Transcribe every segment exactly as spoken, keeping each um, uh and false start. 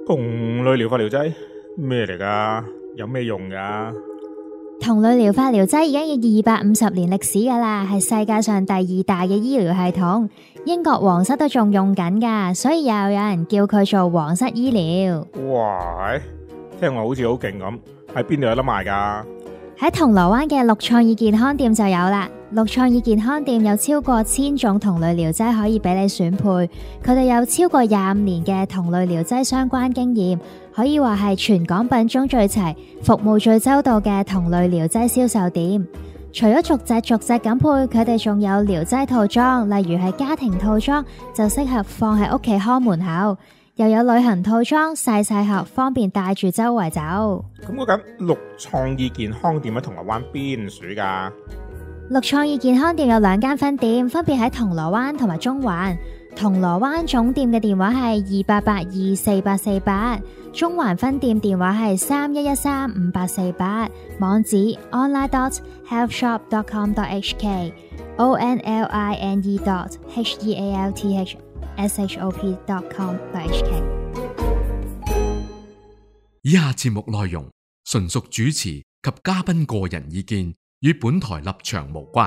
同類療法療劑咩嚟噶？有咩用噶？ 同類療法療劑已經有二百五十年歷史噶啦，係世界上第二大嘅醫療系統。英國皇室都仲用緊噶，所以又有人叫佢做皇室醫療。 哇，聽落好似好勁咁，喺邊度有得賣噶？ 喺銅鑼灣嘅綠創意健康店就有啦。綠創意健康店有超過千種同類療劑可以俾你選配，佢哋有超過廿五年嘅同類療劑相關經驗，可以話係全港品種最齊、服務最周到嘅同類療劑銷售店。除咗逐隻逐隻咁配，佢哋仲有療劑套裝，例如係家庭套裝，就適合放喺屋企看門口。又有旅行套裝，細細盒，方便帶住周圍走。 咁嗰間綠創意健康店喺銅鑼灣邊處噶？ 綠創意健康店有兩間分店，分別喺銅鑼灣同埋中環。銅鑼灣總店嘅電話係二八八二四八四八，中環分店電話係三一一三五八四八，網址 online dot healthshop dot com dot h k o n l i n e dot h e a l t h s h o p dot com dot h k。 以下節目內容純屬主持及嘉賓個人意見，與本台立場無關。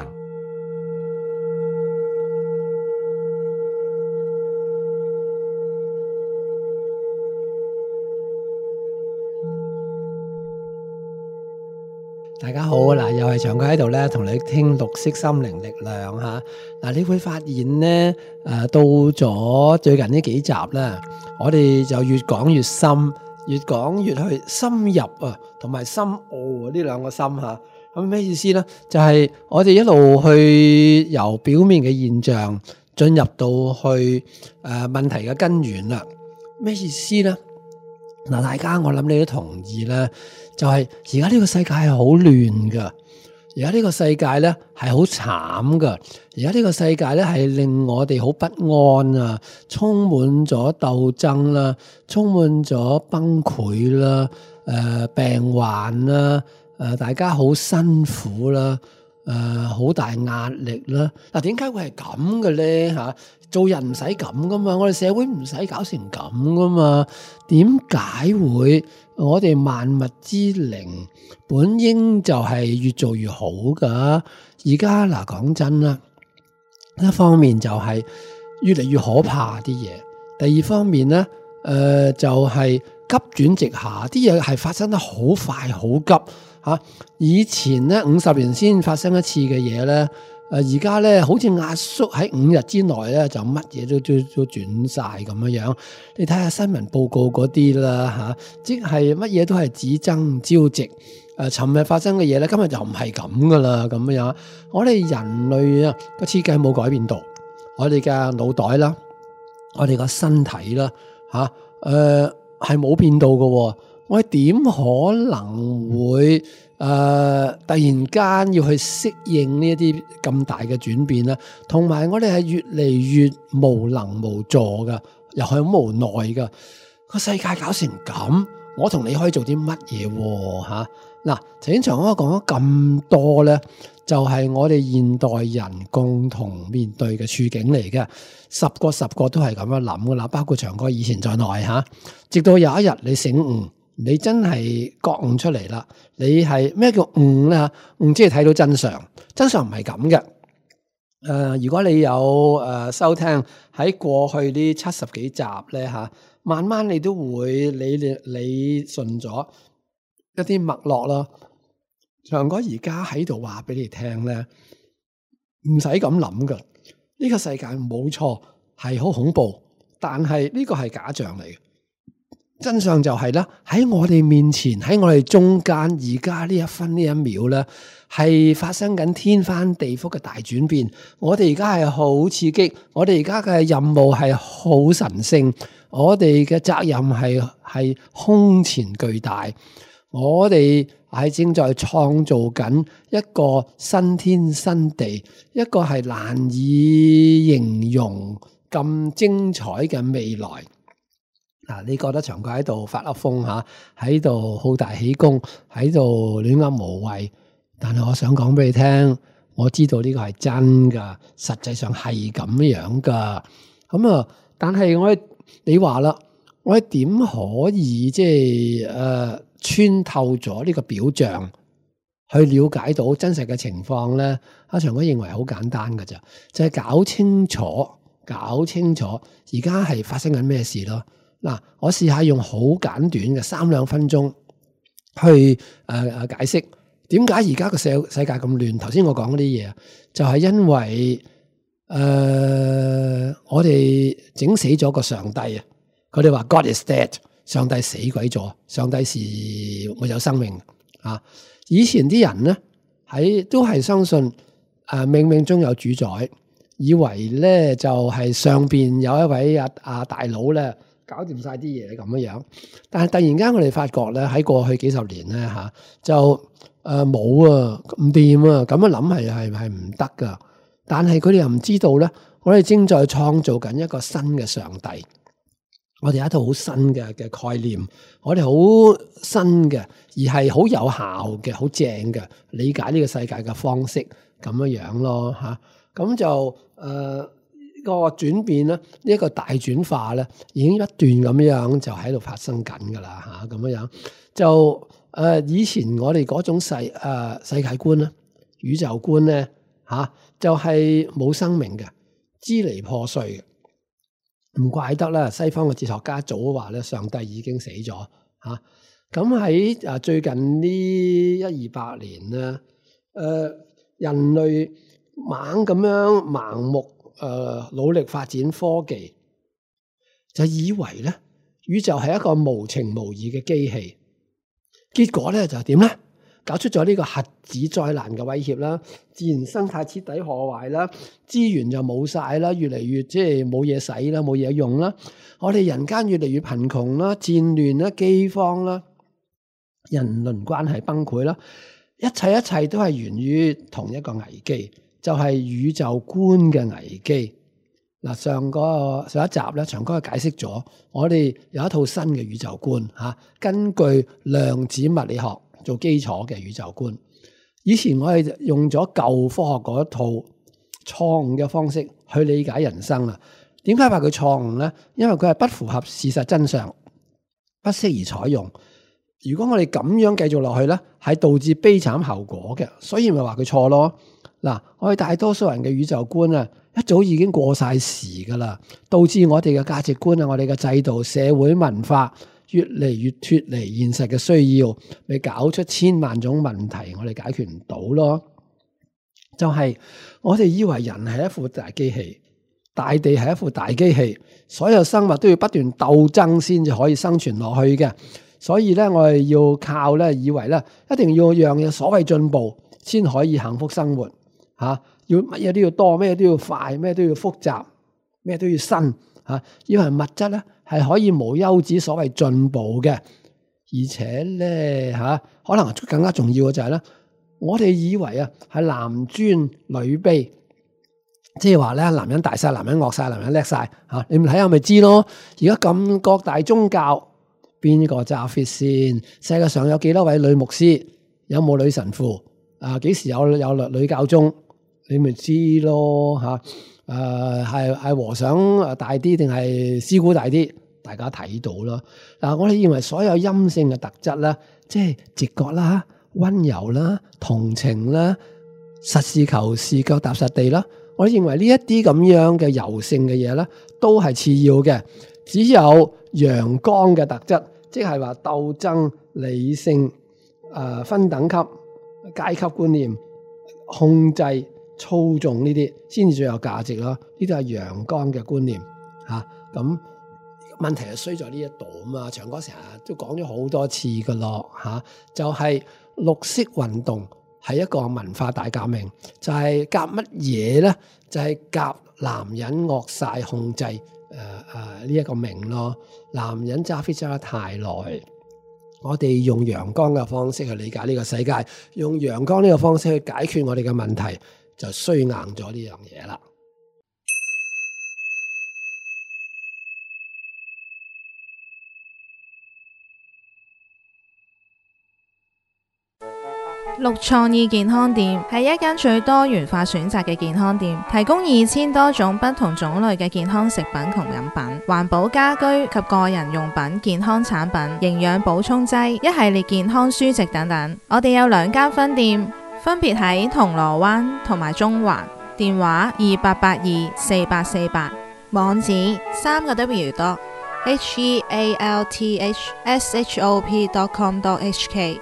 大家好，嗱，又係長哥喺度咧，同你聽綠色心靈力量吓。嗱，你會發現咧，誒，到咗最近呢幾集咧，我哋就越講越深，越講越去深入啊，同埋深奧啊，呢兩個深吓。咁咩意思咧？就係我哋一路去由表面嘅現象進入到去誒問題嘅根源啦。咩意思咧？嗱，大家我諗你都同意啦，就係而家呢個世界係好亂噶，而家呢個世界咧係好慘噶，而家呢個世界咧係令我哋好不安啊，充滿咗鬥爭啦，充滿咗崩潰啦，誒、呃、病患啦，誒、呃、大家好辛苦啦，誒、呃、好大壓力啦。嗱，點解會係咁嘅咧？吓？做人唔使咁噶嘛，我哋社會唔使搞成咁噶嘛。點解會我哋萬物之靈本應就係越做越好噶？而家嗱，講真啦，一方面就係越嚟越可怕啲嘢，第二方面咧，誒、呃、就係、是、急轉直下，啲嘢係發生得好快好急吓、啊。以前咧五十年先發生一次嘅嘢咧。誒而家咧，好似壓縮喺五日之內咧，就乜嘢都都都轉晒咁樣樣。你睇下新聞報告嗰啲啦嚇，即係乜嘢都係只爭朝夕。誒，尋日發生嘅嘢咧，今日就唔係咁噶啦，咁樣。我哋人類啊個設計冇改變到，我哋嘅腦袋啦，我哋個身體啦，嚇誒係冇變到嘅。我哋點可能會？誒、呃，突然間要去適應呢一啲咁大嘅轉變啦，同埋我哋係越嚟越無能無助噶，又係好無奈噶。個世界搞成咁，我同你可以做啲乜嘢吓？嗱、啊，陳展祥我講咗咁多咧，就係、是、我哋現代人共同面對嘅處境嚟嘅，十個十個都係咁樣諗噶啦，包括長哥以前在內吓、啊。直到有一日你醒悟。你真係覺悟出嚟啦！你係咩叫悟咧？悟即係睇到真相，真相唔係咁嘅。誒、呃，如果你有誒、呃、收聽喺過去呢七十幾集咧吓，慢慢你都會你你你順咗一啲脈絡咯。長哥而家喺度話俾你聽咧，唔使咁諗噶。呢、這個世界冇錯係好恐怖，但係呢個係假象嚟嘅。真相就係咧，喺我哋面前，喺我哋中間，而家呢一分呢一秒咧，係發生緊天翻地覆嘅大轉變。我哋而家係好刺激，我哋而家嘅任務係好神聖，我哋嘅責任係係空前巨大。我哋係正在創造緊一個新天新地，一個係難以形容咁精彩嘅未來。嗱，你覺得長哥喺度發噏風吓，喺度好大喜功，喺度亂噏無謂，但係我想講俾你聽，我知道呢個係真噶，實際上係咁樣噶。咁啊，但係我你話啦， 我哋點可以即係誒穿透咗呢個表象，去了解到真實嘅情況咧？阿長哥認為好簡單㗎咋，就係搞清楚，搞清楚而家係發生緊咩事咯。嗱，我試下用好簡短嘅三兩分鐘去誒誒解釋點解而家個世世界咁亂。頭先我講嗰啲嘢，就係因為誒我哋整死咗個上帝啊！佢哋話 God is dead， 上帝死鬼咗，上帝是沒有生命啊！以前啲人咧喺都係相信誒冥冥中有主宰，以為咧就係上邊有一位阿阿大佬咧搞掂晒啲嘢咁樣樣。但係突然間我哋發覺咧喺過去幾十年咧吓就誒冇啊唔掂啊，咁樣諗係係係唔得噶。但係佢哋又唔知道咧，我哋正在創造緊一個新嘅上帝。我哋有一套好新嘅嘅概念，我哋好新嘅，而係好有效嘅、好正嘅理解呢個世界嘅方式咁樣樣咯嚇。咁就誒、呃這個轉變咧，呢、這、一個大轉化咧，已經一段咁樣就喺度發生緊噶啦嚇。咁樣樣就誒、呃、以前我哋嗰種世誒、呃、世界觀咧、宇宙觀咧嚇，就係、是、冇生命嘅、支離破碎嘅。唔怪得啦，西方嘅哲學家早話咧，上帝已經死咗嚇。咁喺啊最近呢一二百年咧，誒、呃、人類猛咁樣盲目誒、呃、努力發展科技，就以為咧宇宙係一個無情無義嘅機器，結果咧就點咧？搞出咗呢個核子災難嘅威脅啦，自然生態徹底破壞啦，資源就冇晒啦，越嚟越即係冇嘢使啦，冇嘢用啦。我哋人間越嚟越貧窮啦，戰亂啦，饑荒啦，人倫關係崩潰啦，一切一切都係源於同一個危機，就係宇宙觀嘅危機。嗱，上個上一集咧，長哥解釋咗，我哋有一套新嘅宇宙觀吓，根據量子物理學做基礎嘅宇宙觀。以前我哋用咗舊科學嗰一套錯誤嘅方式去理解人生啦。點解話佢錯誤咧？因為佢係不符合事實真相，不適宜採用。如果我哋咁樣繼續落去咧，係導致悲慘後果嘅，所以咪話佢錯咯。嗱，我哋大多數人嘅宇宙觀啊，一早已經過晒時噶啦，導致我哋嘅價值觀啊、我哋嘅制度、社會文化越嚟越脫離現實嘅需要，咪搞出千萬種問題，我哋解決唔到咯。就係、是、我哋以為人係一副大機器，大地係一副大機器，所有生物都要不斷鬥爭先至可以生存落去嘅。所以咧，我哋要靠咧，以為咧，一定要讓有所謂進步先可以幸福生活吓。要乜嘢都要多，咩都要快，咩都要複雜，咩都要新吓。以為物質咧係可以無休止所謂進步嘅，而且咧吓，可能更加重要嘅就係咧，我哋以為啊係男尊女卑，即係話咧，男人大晒，男人惡晒，男人叻晒吓。你唔睇下咪知咯。而家咁各大宗教，邊個揸 fit 先？世界上有幾多位女牧師？有冇女神父？啊，幾時有有女教宗？你咪知咯吓。誒，係係和尚大啲定係師姑大啲？大家睇到咯。嗱，我哋認為所有陰性嘅特質啦，即係直覺啦、溫柔啦、同情啦、實事求是、腳踏實地啦，我哋認為呢一啲咁樣嘅柔性嘅嘢咧，都係次要嘅。只有陽剛嘅特質，即係話鬥爭、理性、誒、呃、分等級、階級觀念、控制、操縱呢啲，先至最有價值咯。呢啲係陽剛嘅觀念嚇。咁、啊、問題係衰在呢一度啊嘛。長哥成日都講咗好多次噶咯嚇，就係、是、綠色運動係一個文化大革命，就係夾乜嘢咧？就係、是、夾男人惡晒控制。誒誒，呢一個名咯，男人揸 fit 揸得太耐，我哋用陽光嘅方式去理解呢個世界，用陽光呢個方式去解決我哋嘅問題，就衰硬咗呢樣嘢啦。 綠創意健康店係一間最多元化選擇嘅健康店，提供二千多種不同種類嘅健康食品同飲品、環保家居及個人用品、健康產品、營養補充劑、一系列健康書籍等等。我哋有兩間分店，分別喺銅鑼灣同埋中環，電話二八八二四八四八，網址三個 W 多 H E A L T H S H O P dot com dot H K。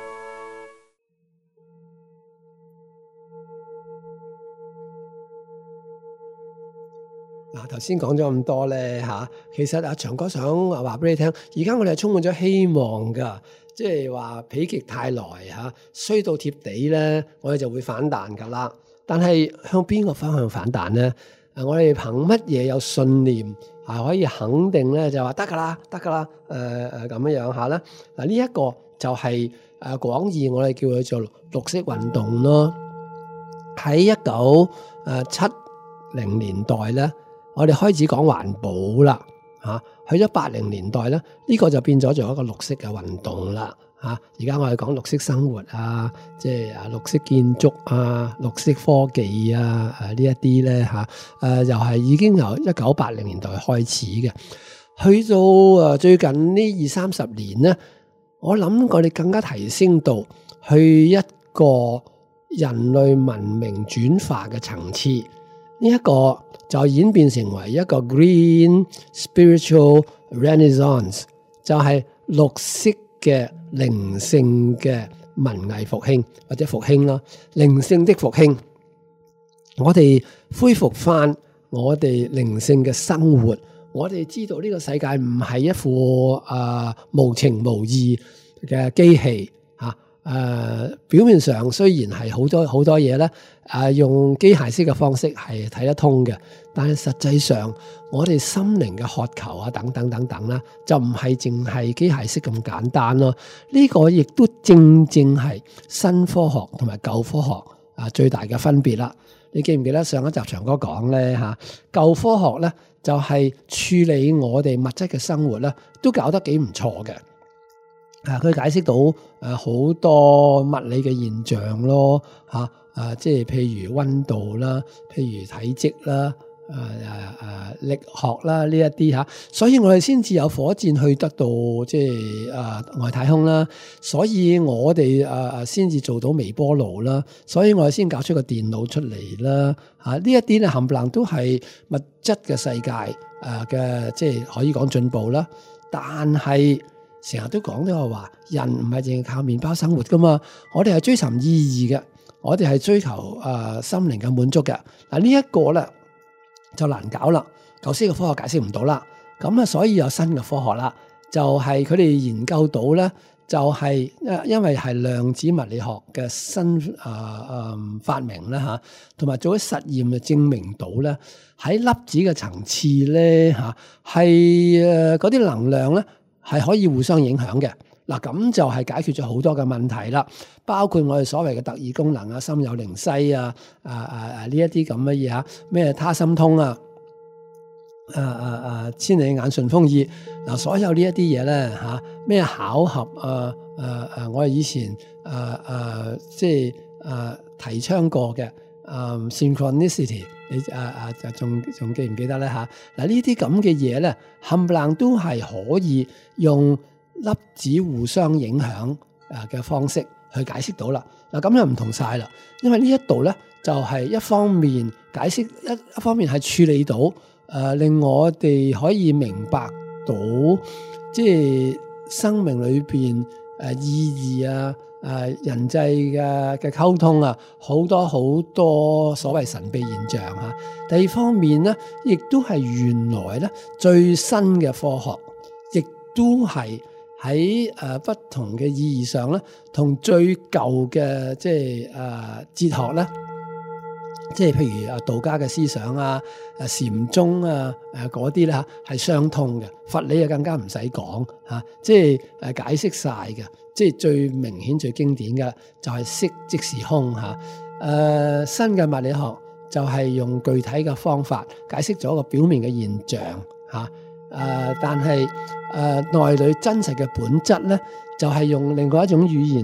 嗱，頭先講咗咁多咧嚇，其實阿長哥想話俾你聽，而家我哋係充滿咗希望噶，即係話否極泰來嚇，衰到貼地咧，我哋就會反彈噶啦。但係向邊個方向反彈咧？誒，我哋憑乜嘢有信念係可以肯定咧？就話得噶啦，得噶啦，誒誒咁樣樣下咧。嗱，呢一個就係誒廣義我哋叫佢做綠色運動咯。喺一九誒七零年代咧，我哋開始講環保啦，嚇！去咗八零年代咧，呢個就變咗做一個綠色嘅運動啦，嚇！而家我哋講綠色生活啊，即係啊綠色建築啊、綠色科技啊，誒呢一啲咧嚇，誒又係已經由一九八零年代開始嘅，去到誒最近呢二三十年咧，我諗我哋更加提升到去一個人類文明轉化嘅層次，呢、這、一個就演變成為一個 Green Spiritual Renaissance， 就係綠色嘅靈性嘅文藝復興或者復興啦，靈性的復興。我哋恢復翻我哋靈性嘅生活，我哋知道呢個世界唔係一副誒、呃、無情無義嘅機器嚇。誒、呃、表面上雖然係好多好多嘢咧，誒、呃、用機械式嘅方式係睇得通嘅，但係實際上我哋心靈嘅渴求啊，等等等等啦，就唔係淨係機械式咁簡單咯。呢、這個亦都正正係新科學同埋舊科學啊最大嘅分別啦。你記唔記得上一集長哥講咧嚇？舊科學咧就係、是、處理我哋物質嘅生活咧，都搞得幾唔錯嘅。啊！佢解釋到誒好多物理嘅現象咯，嚇啊，啊！即係譬如溫度啦，譬如體積啦，誒誒誒力學啦呢一啲嚇，所以我哋先至有火箭去得到即係誒外太空啦，所以我哋誒誒先至做到微波爐啦，所以我哋先搞出個電腦出嚟啦，嚇呢一啲咧冚唪唥都係物質嘅世界誒嘅，即係可以講進步啦，但係，成日都講呢個話，人唔係淨係靠麵包生活噶嘛，我哋係追尋意義嘅，我哋係追求誒、呃、心靈嘅滿足嘅。嗱呢一個咧就難搞啦，舊式嘅科學解釋唔到啦，咁啊所以有新嘅科學啦，就係佢哋研究到咧，就係、是、因為係量子物理學嘅新誒誒、呃、發明啦嚇，同埋做咗實驗就證明到咧喺粒子嘅層次咧嚇係誒嗰啲能量咧，係可以互相影響嘅，嗱咁就係解決咗好多嘅問題啦，包括我哋所謂嘅特異功能啊、心有靈犀啊、啊啊啊呢一啲咁嘅嘢嚇，咩他心通啊、啊啊啊千里眼順風耳，嗱所有呢一啲嘢咧嚇，咩巧合啊、啊啊我哋以前啊啊即係啊提倡過嘅啊 synchronicity。你啊啊就仲仲記唔記得咧嚇？嗱呢啲咁嘅嘢咧，冚唪唥都係可以用粒子互相影響啊嘅方式去解釋到啦。嗱咁又唔同晒啦，因為呢一度咧就係、是、一方面解釋一一方面係處理到誒、呃、令我哋可以明白到即係生命裏邊誒意義啊。誒人際嘅嘅溝通啊，好多好多所謂神秘現象嚇。第二方面咧，亦都係原來咧最新嘅科學，亦都係喺誒不同嘅意義上咧，同最舊嘅即係誒哲學咧，即係譬如誒道家嘅思想啊、誒禪宗啊、誒嗰啲咧嚇係相通嘅。佛理啊更加唔使講嚇，即係誒解釋晒嘅。即係最明顯、最經典嘅就係色即是空嚇。誒、呃、新嘅物理學就係用具體嘅方法解釋咗個表面嘅現象嚇。誒、呃、但係誒、呃、內裏真實嘅本質咧，就係、是、用另外一種語言啦，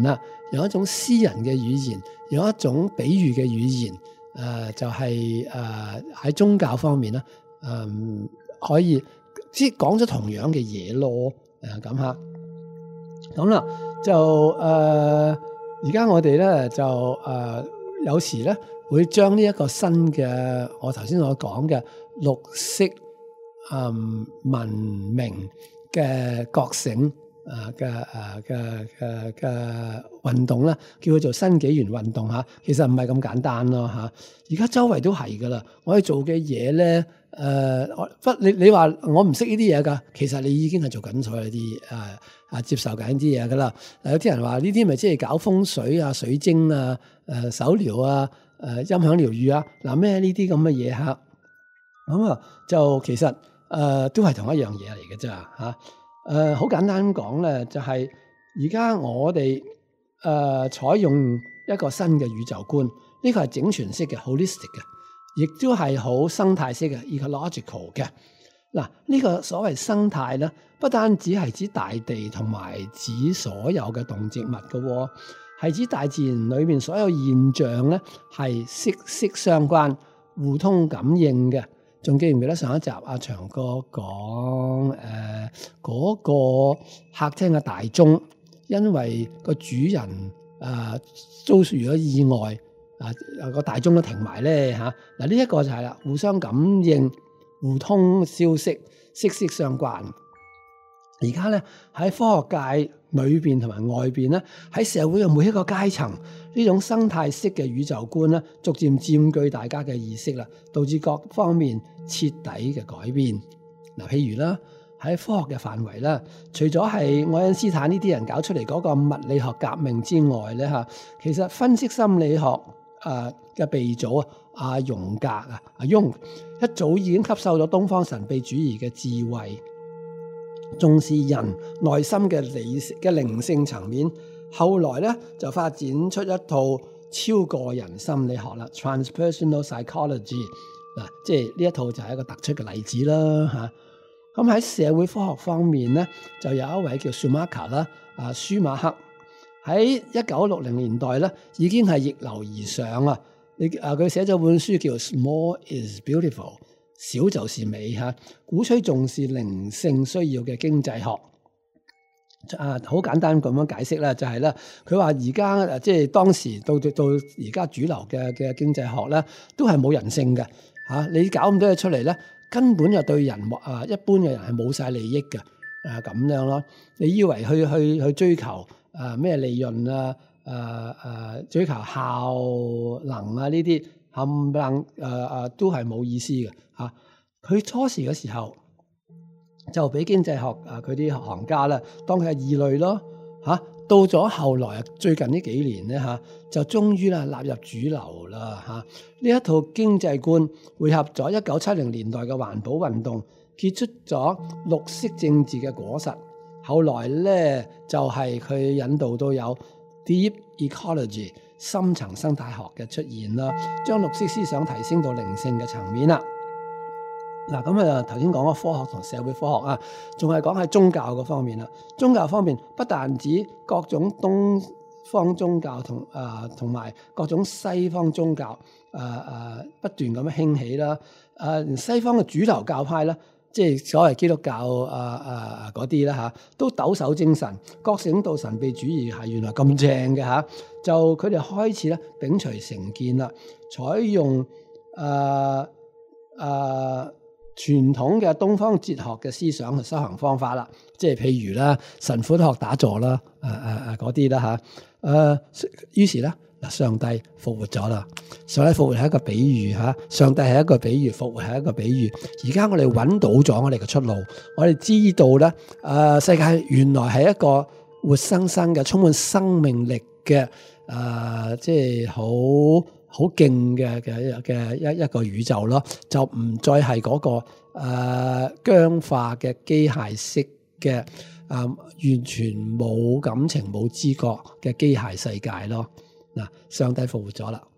用一種詩人嘅語言，用一種比喻嘅語言，誒、呃、就係誒喺宗教方面咧，誒、呃、可以即係講咗同樣嘅嘢咯，誒咁嚇。咁啦，就誒而家我哋咧就誒、呃、有時咧會將呢一個新嘅我頭先所講嘅綠色誒、呃、文明嘅覺醒。誒嘅誒嘅嘅嘅運動咧，叫佢做新紀元運動嚇，其實唔係咁簡單咯嚇。而家周圍都係噶啦，我哋做嘅嘢咧，誒不你你話我唔識呢啲嘢㗎，其實你已經係做緊所有啲誒啊接受緊啲嘢㗎啦。有啲人話呢啲咪即係搞風水啊、水晶啊、誒手療啊、誒音響療癒啊，嗱咩呢啲咁嘅嘢嚇，咁啊就其實誒都係同一樣嘢嚟嘅啫嚇。誒好、呃、簡單講咧，就係而家我哋誒、呃、採用一個新嘅宇宙觀，呢、這個係整全式嘅 holistic 嘅，亦都係好生態式嘅 ecological 嘅。嗱，呢、這個所謂生態咧，不單止係指大地同埋指所有嘅動植物嘅喎，係指大自然裏面所有現象咧係息息相關、互通感應嘅。仲記唔記得上一集阿長哥講誒嗰個客廳嘅大鐘，因為個主人誒、呃、遭遇咗意外，啊、呃、個大鐘都停埋咧嚇。嗱呢一個就係啦，互相感應、互通消息、息息相關。而家咧喺科學界裏邊同埋外邊咧，喺社會嘅每一個階層，呢種生態式嘅宇宙觀咧，逐漸佔據大家嘅意識啦，導致各方面徹底嘅改變。嗱，譬如啦，喺科學嘅範圍啦，除咗係愛因斯坦呢啲人搞出嚟嗰個物理學革命之外咧嚇，其實分析心理學誒嘅鼻祖啊，阿榮格啊，阿雍一早已經吸收咗東方神秘主義嘅智慧。重視人內心嘅理嘅靈性層面，後來咧就發展出一套超個人心理學啦 （transpersonal psychology）。嗱，即係呢一套就係一個突出嘅例子啦嚇。咁喺社會科學方面咧，就有一位叫舒馬克啦，啊舒馬克喺一九六零年代咧已經係逆流而上啊！你啊佢寫咗本書叫《Small is Beautiful》。小就是美嚇，鼓吹重視靈性需要嘅經濟學。啊，好簡單咁樣解釋啦，就係咧，佢話而家即係當時到到而家主流嘅嘅經濟學咧，都係冇人性嘅嚇。你搞咁多嘢出嚟咧，根本就對人啊一般嘅人係冇晒利益嘅啊咁樣咯。你以為去去去追求啊咩利潤啊啊啊追求效能啊呢啲？冚唪唥誒誒都係冇意思嘅嚇。佢、啊、初時嘅時候就俾經濟學誒佢啲學行家咧當佢係異類咯嚇、啊。到咗後來最近呢幾年咧嚇、啊，就終於啦納入主流啦嚇。呢、啊、一套經濟觀匯合咗一九七零年代嘅環保運動，結出咗綠色政治嘅果實。後來咧就係、是、佢引導到有 deep ecology。深層生態學嘅出現啦，將綠色思想提升到靈性嘅層面啦。嗱，咁啊頭先講咗科學同社會科學啊，仲係講喺宗教嗰方面啦。宗教方面不但止各種東方宗教同啊同埋各種西方宗教啊啊不斷咁樣興起啦。啊，連西方嘅主流教派啦，即係所謂基督教啊啊嗰啲啦嚇，都抖擻精神，覺醒到神秘主義係原來咁正嘅嚇。就佢哋開始咧摒除成見啦，採用誒誒、呃呃、傳統嘅東方哲學嘅思想同修行方法啦，即係譬如啦神父學打坐啦，誒誒誒嗰啲啦嚇，誒、呃、於是咧嗱上帝復活咗啦，上帝復活係一個比喻嚇，上帝係一個比喻，復活係一個比喻。而家我哋揾到咗我哋嘅出路，我哋知道咧誒、呃、世界原來係一個活生生嘅充滿生命力嘅。誒、呃，即係好好勁嘅嘅嘅一一個宇宙咯，就唔再係嗰、那個誒、呃、僵化嘅機械式嘅誒、呃，完全冇感情冇知覺嘅機械世界咯。嗱，上帝復活咗啦。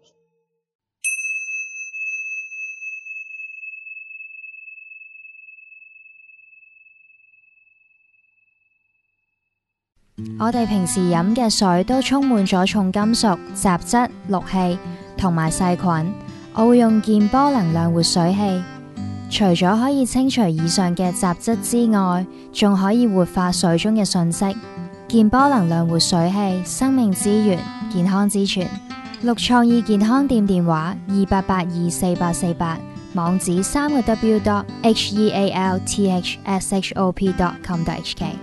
我哋平時飲嘅水都充滿咗重金屬、雜質、氯氣同埋細菌。我會用健波能量活水器，除咗可以清除以上嘅雜質之外，仲可以活化水中嘅訊息。健波能量活水器，生命之源，健康之泉。綠創意健康店電話二八八二四八四八，網址三個 w dot h e a l t h s h o p dot com dot h k。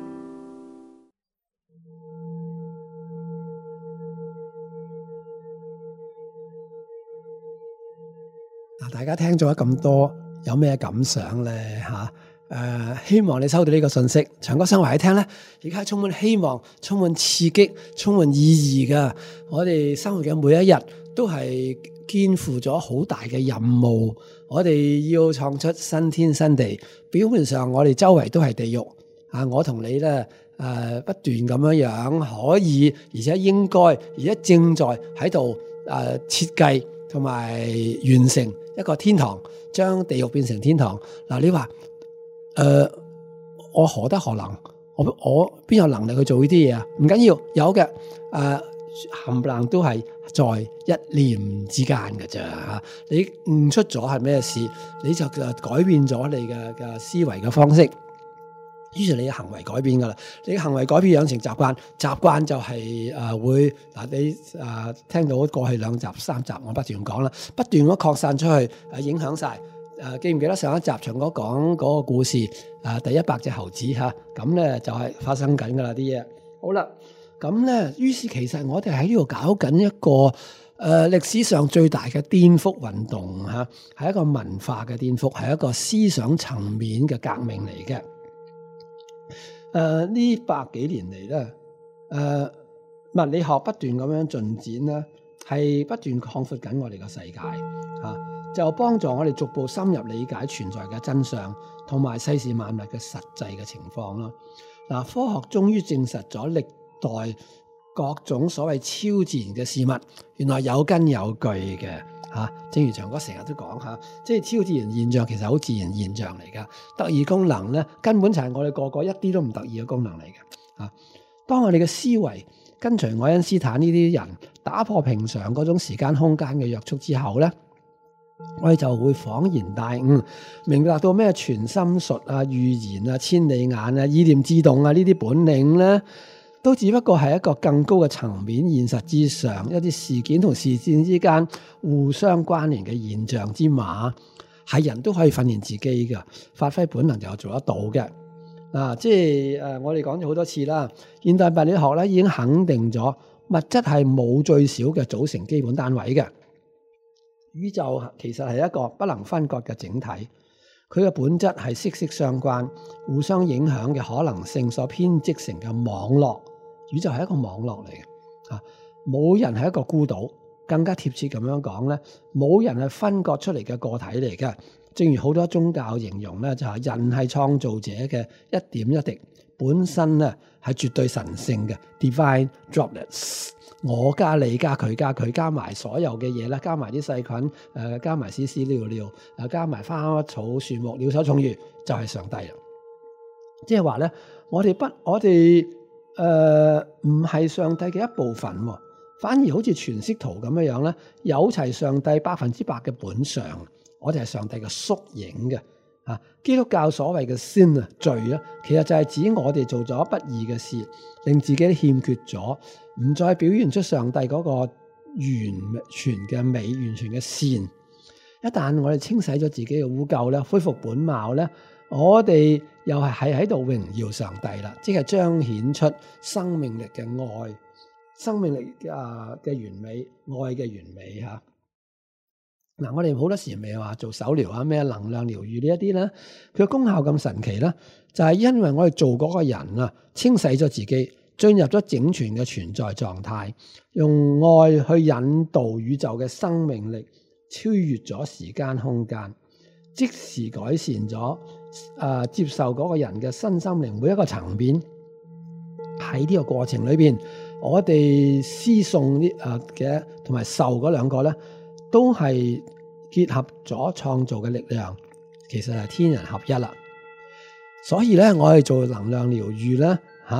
嗱，大家聽咗咁多，有咩感想呢？吓？誒、呃，希望你收到呢個信息。長歌生活喺聽呢，而家係充滿希望、充滿刺激、充滿意義㗎。我哋生活嘅每一日都係肩負咗好大嘅任務。我哋要創出新天新地。表面上我哋周圍都係地獄啊！我同你呢，誒、呃，不斷咁樣樣可以，而且應該，而且正在喺度誒設計同埋完成一個天堂，將地獄變成天堂。嗱、呃，你話？誒、呃，我何德何能？我我邊有能力去做呢啲嘢啊？唔緊要，有嘅，誒冚唪唥都係在一念之間嘅啫嚇。你悟出咗係咩事，你就改變咗你嘅嘅思維嘅方式，於是你嘅行為改變噶啦。你嘅行為改變養成習慣，習慣就係、是、誒、呃、會嗱你誒、呃、聽到過去兩集三集我不斷講啦，不斷咁擴散出去，誒影響晒。誒、呃、記唔記得上一集長哥講嗰個故事？誒、呃、第一百隻猴子嚇，咁、啊、咧就係、是、發生緊噶啦啲嘢。好啦，咁咧於是其實我哋喺呢度搞緊一個誒、呃、歷史上最大嘅顛覆運動嚇，係、啊、一個文化嘅顛覆，係一個思想層面嘅革命嚟嘅。誒、呃、呢百幾年嚟咧，誒、呃、物理學不斷咁樣進展咧，係不斷擴闊緊我哋嘅世界嚇。啊就幫助我哋逐步深入理解存在嘅真相，同埋世事萬物嘅實際嘅情況啦。嗱，科學終於證實咗歷代各種所謂超自然嘅事物，原來有根有據嘅嚇。正如長哥成日都講嚇，即係超自然現象其實好自然現象嚟噶。特異功能咧，根本就係我哋個個一啲都唔特異嘅功能嚟嘅嚇。當我哋嘅思維跟隨愛因斯坦呢啲人打破平常嗰種時間空間嘅約束之後咧，我哋就會恍然大悟，明白到咩傳心術啊、預言啊、千里眼啊、意念自動啊呢啲本領咧，都只不過係一個更高嘅層面，現實之上一啲事件同事件之間互相關聯嘅現象之碼，係人都可以訓練自己嘅，發揮本能就做得到嘅。嗱、啊，即係誒、呃，我哋講咗好多次啦，現代物理學咧已經肯定咗物質係冇最少嘅組成基本單位嘅。宇宙其實係一個不能分割嘅整體，佢嘅本質係息息相關、互相影響嘅可能性所編織成嘅網絡。宇宙係一個網絡嚟嘅，啊，冇人係一個孤島，更加貼切咁樣講咧，冇人係分割出嚟嘅個體嚟嘅。正如好多宗教形容咧，就係、是、人係創造者嘅一點一滴，本身咧係絕對神聖嘅 divine droplets。我加你加佢加佢加埋所有嘅嘢啦，加埋啲細菌，誒、呃、加埋絲絲尿尿，誒加埋花草樹木鳥獸蟲魚，就係、是、上帝啦。即係話咧，我哋不我哋誒唔係上帝嘅一部分，反而好似全息圖咁樣樣咧，有齊上帝百分之百嘅本相，我哋係上帝嘅縮影嘅。啊，基督教所謂嘅 sin 啊罪咧，其實就係指我哋做咗不義嘅事，令自己欠缺咗，唔再表現出上帝嗰個完全嘅美、完全嘅善。一旦我哋清洗咗自己嘅污垢咧，恢復本貌咧，我哋又係係喺度榮耀上帝啦，即係彰顯出生命力嘅愛、生命力啊嘅完美、愛嘅完美吓。嗱、啊，我哋好多時未話做手療啊，咩能量療愈呢一啲咧，佢嘅功效咁神奇咧，就係、是、因為我哋做嗰個人啊，清洗咗自己，進入咗整全嘅存在狀態，用愛去引導宇宙嘅生命力，超越咗時間空間，即時改善咗誒、呃、接受嗰個人嘅身心靈每一個層面。喺呢個過程裏邊，我哋施送啲誒嘅同埋受嗰兩個咧，都係結合咗創造嘅力量，其實係天人合一啦。所以咧，我哋做能量療愈咧，吓、啊、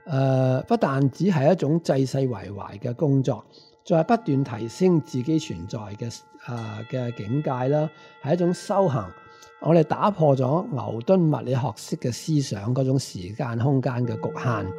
呃、不但只係一種濟世為懷嘅工作，仲係不斷提升自己存在嘅啊嘅境界啦，係一種修行。我哋打破咗牛頓物理學式嘅思想嗰種時間空間嘅局限，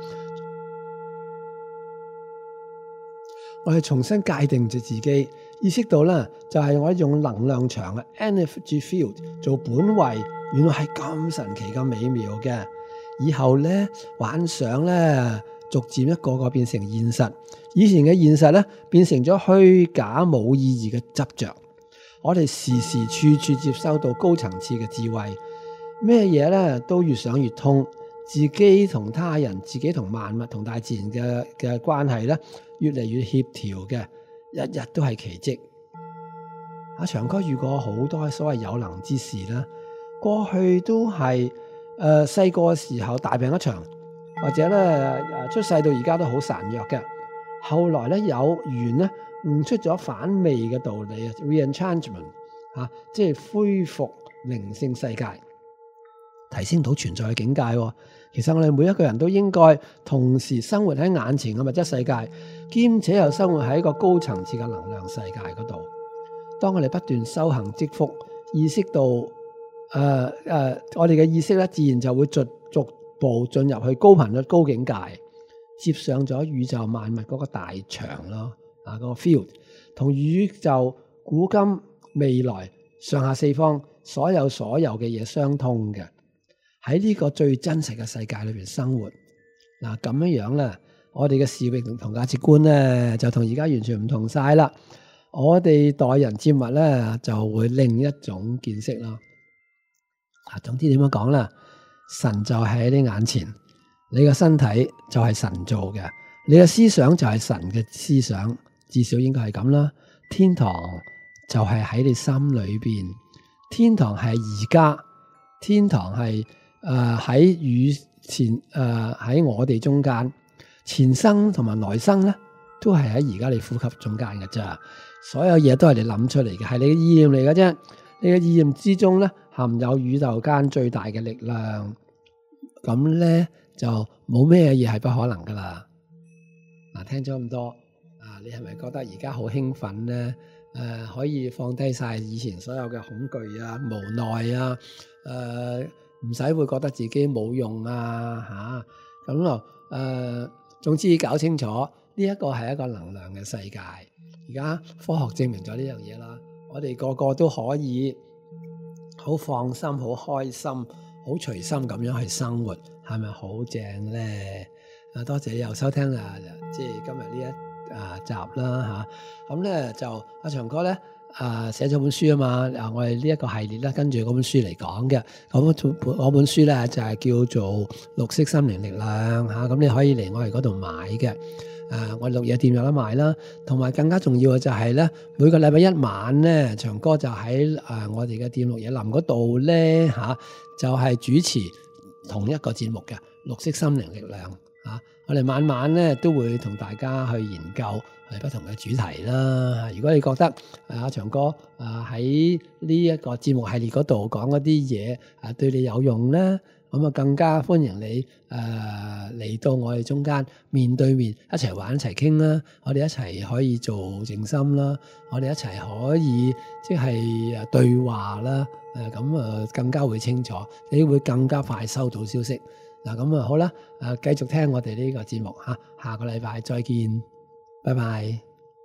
我哋重新界定住自己，意識到咧就係我用能量場嘅 energy field 做本位，原來係咁神奇咁美妙嘅。以後咧幻想咧逐漸一個個變成現實，以前嘅現實咧變成咗虛假冇意義嘅執着。我哋時時處處接收到高層次嘅智慧，咩嘢咧都越想越通，自己同他人、自己同萬物、同大自然嘅嘅關係咧越嚟越協調嘅，日日都係奇蹟。阿長哥遇過好多所謂有能之士啦，過去都係誒細個嘅時候大病一場，或者咧誒出世到而家都好孱弱嘅，後來咧有緣咧。悟出咗反味嘅道理啊 ，reenchantment 啊，即係恢復靈性世界，提升到存在嘅境界。其實我哋每一個人都應該同時生活喺眼前嘅物質世界，兼且又生活喺一個高層次嘅能量世界嗰度。當我哋不斷修行積福，意識到誒誒、呃呃，我哋嘅意識咧，自然就會逐逐步進入去高頻率高境界，接上咗宇宙萬物嗰個大場咯。啊，個 field 同宇宙古今未來上下四方所有所有嘅嘢相通嘅，喺呢個最真實嘅世界裏邊生活。嗱，咁樣樣咧，我哋嘅使命同價值觀咧就同而家完全唔同晒啦。我哋待人接物咧就會另一種見識咯。啊，總之點樣講啦？神就喺你眼前，你嘅身體就係神做嘅，你嘅思想就係神嘅思想。至少應該係咁啦。天堂就係喺你心裏邊，天堂係而家，天堂係誒喺與前誒喺、呃、我哋中間，前生同埋來生咧，都係喺而家你呼吸中間嘅啫。所有嘢都係你諗出嚟嘅，係你嘅意念嚟嘅啫。你嘅意念之中咧，含有宇宙間最大嘅力量。咁咧就冇咩嘢係不可能噶啦。嗱，聽咗咁多。啊！你係咪覺得而家好興奮咧？誒、呃，可以放低晒以前所有嘅恐懼啊、無奈啊，誒唔使會覺得自己冇用啊嚇咁咯。誒、呃，總之搞清楚呢一個係一個能量嘅世界。而家科學證明咗呢樣嘢啦，我哋個個都可以好放心、好開心、好隨心咁樣去生活，係咪好正咧？啊，多謝你又收聽啊！即係今日呢一啊集啦吓，咁咧就阿長哥咧啊寫咗本書啊嘛，啊我哋呢一個系列咧跟住嗰本書嚟講嘅，咁嗰本書咧就係叫做綠色心靈力量吓，咁你可以嚟我哋嗰度買嘅，誒我哋綠野店有得賣啦，同埋更加重要嘅就係咧每個禮拜一晚咧，長哥就喺誒我哋嘅店綠野林嗰度咧吓，就係主持同一個節目嘅綠色心靈力量吓。我哋晚晚咧都會同大家去研究係不同嘅主題啦。如果你覺得阿長哥啊喺呢一個節目系列嗰度講嗰啲嘢啊對你有用咧，咁啊更加歡迎你誒嚟到我哋中間面對面一齊玩一齊傾啦。我哋一齊可以做靜心啦，我哋一齊可以即係誒對話啦。誒咁啊更加會清楚，你會更加快收到消息。嗱咁啊好啦，誒繼續聽我哋呢個節目吓，下個禮拜再見，拜拜。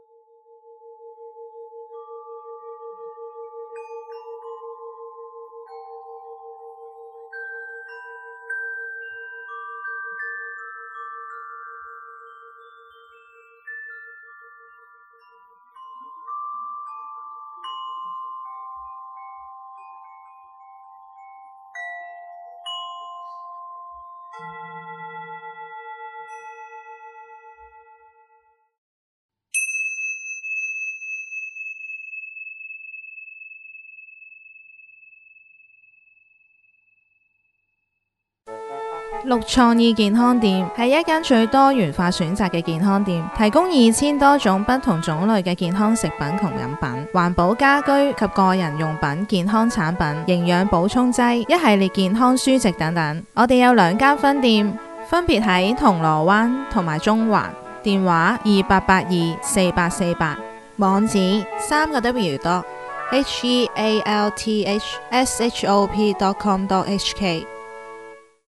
綠創意健康店係一間最多元化選擇嘅健康店，提供二千多種不同種類嘅健康食品同飲品、環保家居及個人用品、健康產品、營養補充劑、一系列健康書籍等等。我哋有兩間分店， 分別喺銅鑼灣同埋中環，電話二八八二四八四八，網址三個 W dot H E A L T H S H O P dot com dot H K。